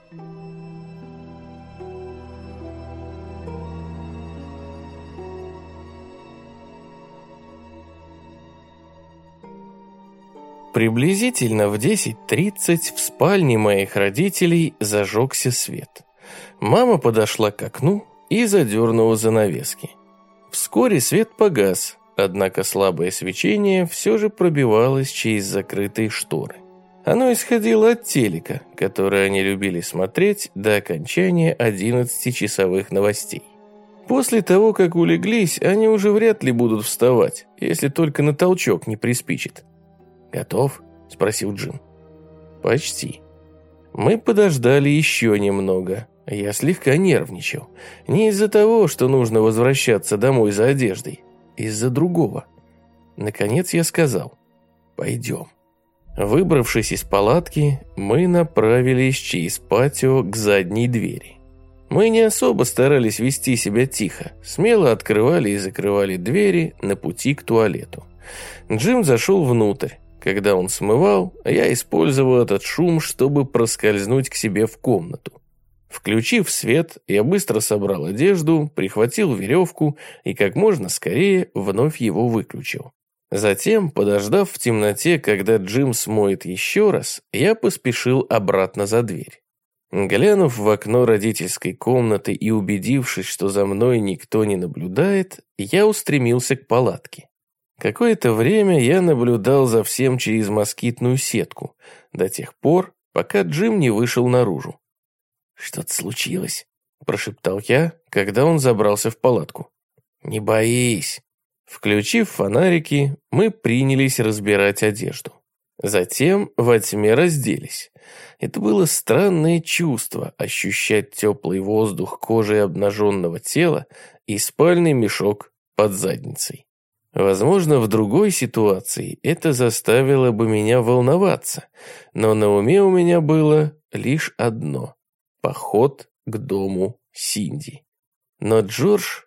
Приблизительно в 10:30 в спальне моих родителей зажегся свет. Мама подошла к окну и задернула занавески. Вскоре свет погас, однако слабое свечение все же пробивалось через закрытые шторы. Оно исходило от телека, который они любили смотреть до окончания 11-часовых новостей. После того, как улеглись, они уже вряд ли будут вставать, если только на толчок не приспичит. «Готов?» – спросил Джим. «Почти». Мы подождали еще немного. Я слегка нервничал. Не из-за того, что нужно возвращаться домой за одеждой. Из-за другого. Наконец я сказал: «Пойдем». Выбравшись из палатки, мы направились через патио к задней двери. Мы не особо старались вести себя тихо. Смело открывали и закрывали двери на пути к туалету. Джим зашел внутрь. Когда он смывал, я использовал этот шум, чтобы проскользнуть к себе в комнату. Включив свет, я быстро собрал одежду, прихватил веревку и как можно скорее вновь его выключил. Затем, подождав в темноте, когда Джим смоет еще раз, я поспешил обратно за дверь. Глянув в окно родительской комнаты и убедившись, что за мной никто не наблюдает, я устремился к палатке. Какое-то время я наблюдал за всем через москитную сетку, до тех пор, пока Джим не вышел наружу. «Что-то случилось?» – прошептал я, когда он забрался в палатку. «Не боись». Включив фонарики, мы принялись разбирать одежду. Затем во тьме разделись. Это было странное чувство – ощущать теплый воздух кожей обнаженного тела и спальный мешок под задницей. Возможно, в другой ситуации это заставило бы меня волноваться, но на уме у меня было лишь одно – поход к дому Синди. Но Джордж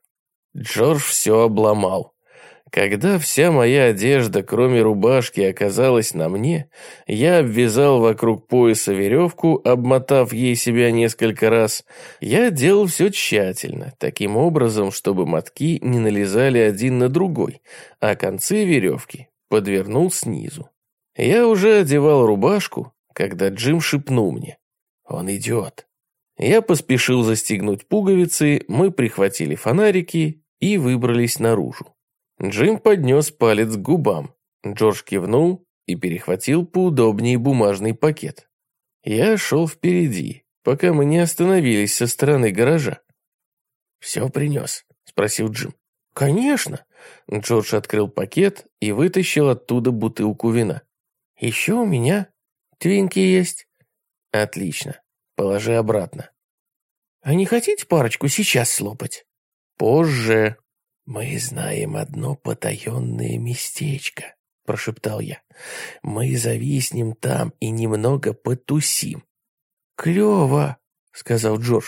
все обломал. Когда вся моя одежда, кроме рубашки, оказалась на мне, я обвязал вокруг пояса веревку, обмотав ей себя несколько раз. Я делал все тщательно, таким образом, чтобы мотки не налезали один на другой, а концы веревки подвернул снизу. Я уже одевал рубашку, когда Джим шепнул мне: «Он идет». Я поспешил застегнуть пуговицы, мы прихватили фонарики и выбрались наружу. Джим поднес палец к губам. Джордж кивнул и перехватил поудобнее бумажный пакет. Я шел впереди, пока мы не остановились со стороны гаража. «Все принес?» – спросил Джим. «Конечно!» – Джордж открыл пакет и вытащил оттуда бутылку вина. «Еще у меня твинки есть». «Отлично. Положи обратно». «А не хотите парочку сейчас слопать?» «Позже». «Мы знаем одно потаенное местечко», — прошептал я. «Мы зависнем там и немного потусим». «Клево», — сказал Джордж.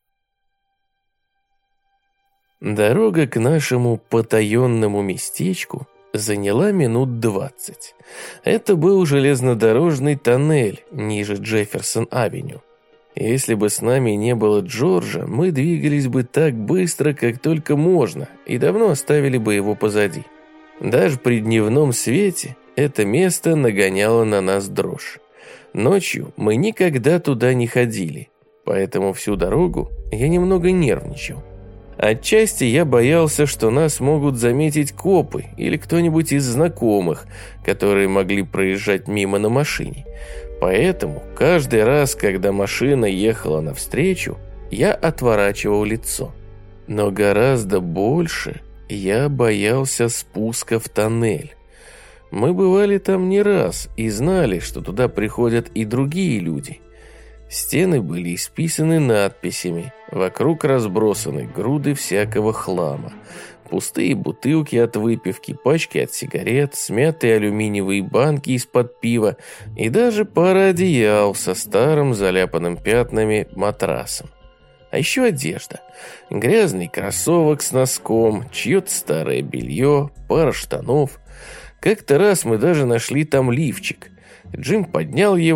Дорога к нашему потаенному местечку заняла минут 20. Это был железнодорожный тоннель ниже Джефферсон-авеню. Если бы с нами не было Джорджа, мы двигались бы так быстро, как только можно, и давно оставили бы его позади. Даже при дневном свете это место нагоняло на нас дрожь. Ночью мы никогда туда не ходили, поэтому всю дорогу я немного нервничал. Отчасти я боялся, что нас могут заметить копы или кто-нибудь из знакомых, которые могли проезжать мимо на машине. Поэтому каждый раз, когда машина ехала навстречу, я отворачивал лицо. Но гораздо больше я боялся спуска в тоннель. Мы бывали там не раз и знали, что туда приходят и другие люди. Стены были исписаны надписями, вокруг разбросаны груды всякого хлама. Пустые бутылки от выпивки, пачки от сигарет, смятые алюминиевые банки из-под пива и даже пара одеял со старым заляпанным пятнами матрасом. А еще одежда. Грязный кроссовок с носком, чье-то старое белье, пара штанов. Как-то раз мы даже нашли там лифчик. Джим поднял его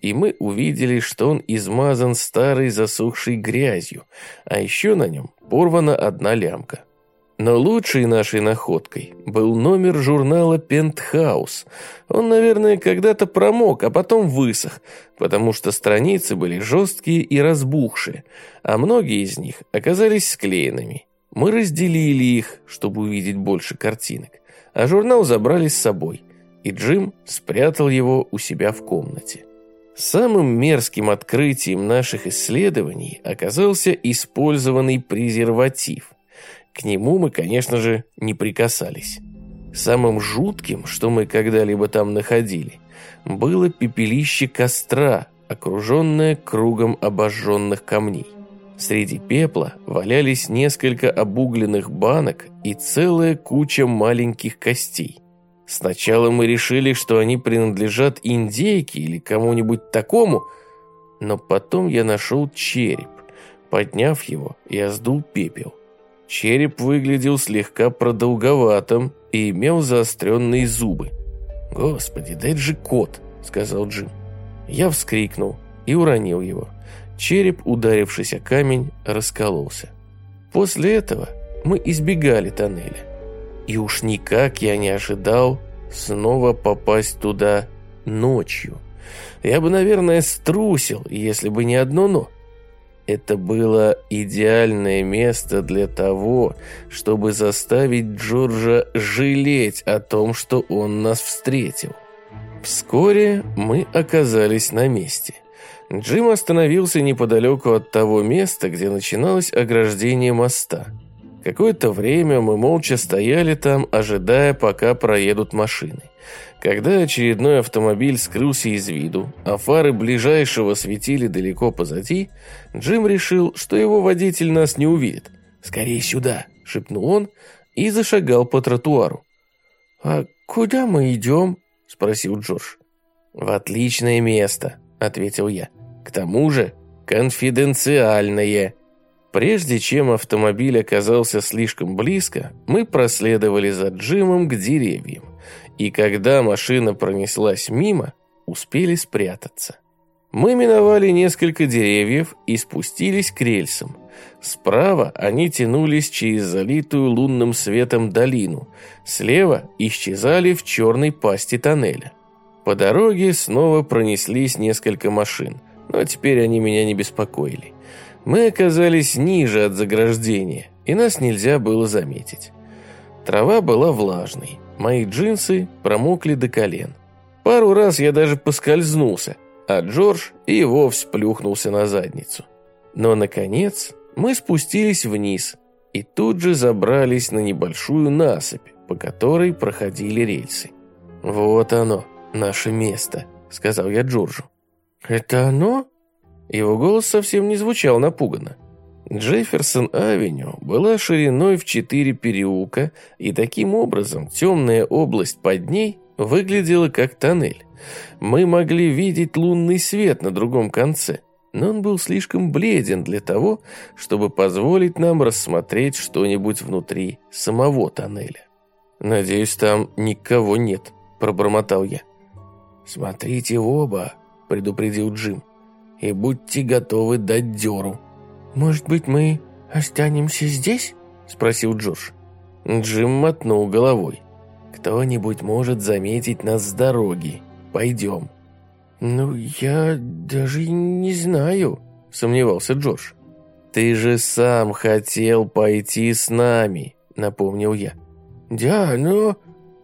и мы увидели, что он измазан старой засохшей грязью, а еще на нем порвана одна лямка. Но лучшей нашей находкой был номер журнала «Пентхаус». Он, наверное, когда-то промок, а потом высох, потому что страницы были жесткие и разбухшие, а многие из них оказались склеенными. Мы разделили их, чтобы увидеть больше картинок, а журнал забрали с собой, и Джим спрятал его у себя в комнате. Самым мерзким открытием наших исследований оказался использованный презерватив. К нему мы, конечно же, не прикасались. Самым жутким, что мы когда-либо там находили, было пепелище костра, окруженное кругом обожженных камней. Среди пепла валялись несколько обугленных банок и целая куча маленьких костей. Сначала мы решили, что они принадлежат индейке или кому-нибудь такому, но потом я нашел череп. Подняв его, я сдул пепел. Череп выглядел слегка продолговатым и имел заостренные зубы. «Господи, да это же кот!» — сказал Джим. Я вскрикнул и уронил его. Череп, ударившись о камень, раскололся. После этого мы избегали тоннеля. И уж никак я не ожидал снова попасть туда ночью. Я бы, наверное, струсил, если бы не одно «но». Это было идеальное место для того, чтобы заставить Джорджа жалеть о том, что он нас встретил. Вскоре мы оказались на месте. Джим остановился неподалеку от того места, где начиналось ограждение моста. Какое-то время мы молча стояли там, ожидая, пока проедут машины. Когда очередной автомобиль скрылся из виду, а фары ближайшего светили далеко позади, Джим решил, что его водитель нас не увидит. «Скорее сюда!» – шепнул он и зашагал по тротуару. «А куда мы идем?» – спросил Джордж. «В отличное место», – ответил я. «К тому же конфиденциальное». Прежде чем автомобиль оказался слишком близко, мы проследовали за Джимом к деревьям. И когда машина пронеслась мимо, успели спрятаться. Мы миновали несколько деревьев и спустились к рельсам. Справа они тянулись через залитую лунным светом долину. Слева исчезали в черной пасти тоннеля. По дороге снова пронеслись несколько машин, но теперь они меня не беспокоили. Мы оказались ниже от заграждения, и нас нельзя было заметить. Трава была влажной, мои джинсы промокли до колен. Пару раз я даже поскользнулся, а Джордж и вовсе плюхнулся на задницу. Но, наконец, мы спустились вниз и тут же забрались на небольшую насыпь, по которой проходили рельсы. «Вот оно, наше место», — сказал я Джорджу. «Это оно?» Его голос совсем не звучал напуганно. Джефферсон-авеню была шириной в 4 переулка, и таким образом темная область под ней выглядела как тоннель. Мы могли видеть лунный свет на другом конце, но он был слишком бледен для того, чтобы позволить нам рассмотреть что-нибудь внутри самого тоннеля. «Надеюсь, там никого нет», – пробормотал я. «Смотрите в оба», – предупредил Джим. «И будьте готовы дать дёру». «Может быть, мы останемся здесь?» – спросил Джордж. Джим мотнул головой. «Кто-нибудь может заметить нас с дороги. Пойдем». «Ну, я даже не знаю», – сомневался Джордж. «Ты же сам хотел пойти с нами», – напомнил я. «Да, но...»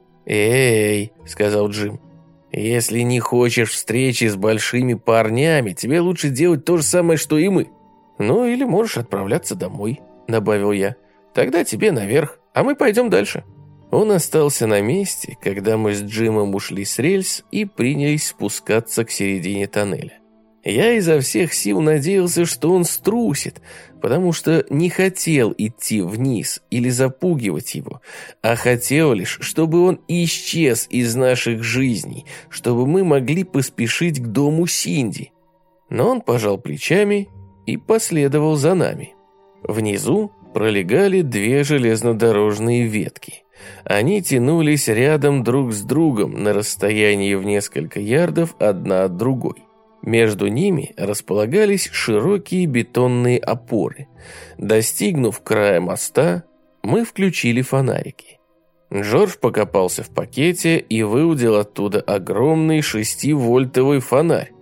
«Эй», – сказал Джим. «Если не хочешь встречи с большими парнями, тебе лучше делать то же самое, что и мы. Ну, или можешь отправляться домой», — добавил я. «Тогда тебе наверх, а мы пойдем дальше». Он остался на месте, когда мы с Джимом ушли с рельс и принялись спускаться к середине тоннеля. Я изо всех сил надеялся, что он струсит, потому что не хотел идти вниз или запугивать его, а хотел лишь, чтобы он исчез из наших жизней, чтобы мы могли поспешить к дому Синди. Но он пожал плечами и последовал за нами. Внизу пролегали 2 железнодорожные ветки. Они тянулись рядом друг с другом на расстоянии в несколько ярдов одна от другой. Между ними располагались широкие бетонные опоры. Достигнув края моста, мы включили фонарики. Джордж покопался в пакете и выудил оттуда огромный 6-вольтовый фонарь.